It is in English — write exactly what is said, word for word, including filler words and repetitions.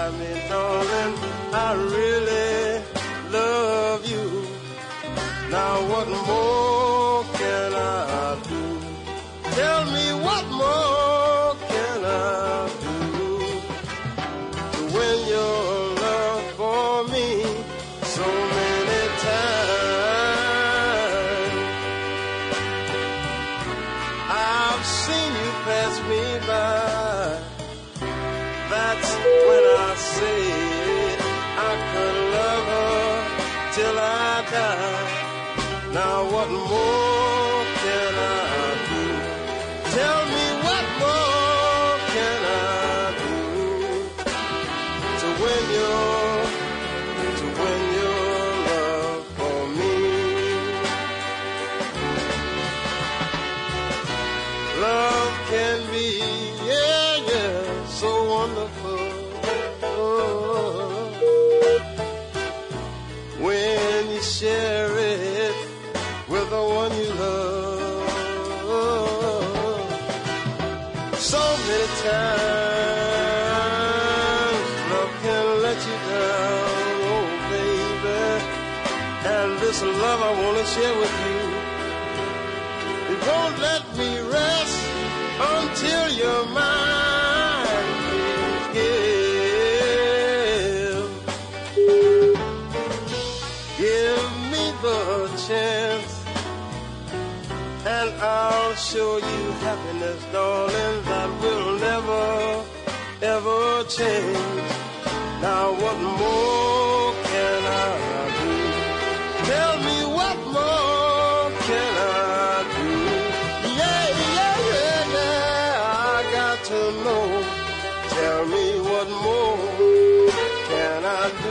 by me, darling. I really love you. Now what more can I do? Tell me what more can I do to win your love for me so many times? I've seen you pass me by. That's when I say I could love her till I die. Now what more can I do? Tell me what more can I do to win your, to win your love for me? Love can be, yeah, yeah, so wonderful. Oh, when you share it with the one you love. So many times love can let you down, oh baby. And this love I wanna share with you, it won't let me rest until you're mine. Give, give me the chance, and I'll show you happiness, darling, that will never, ever change. Now what more can I do? Tell me what more can I do? Yeah, yeah, yeah, yeah, I got to know. Tell me what more can I do?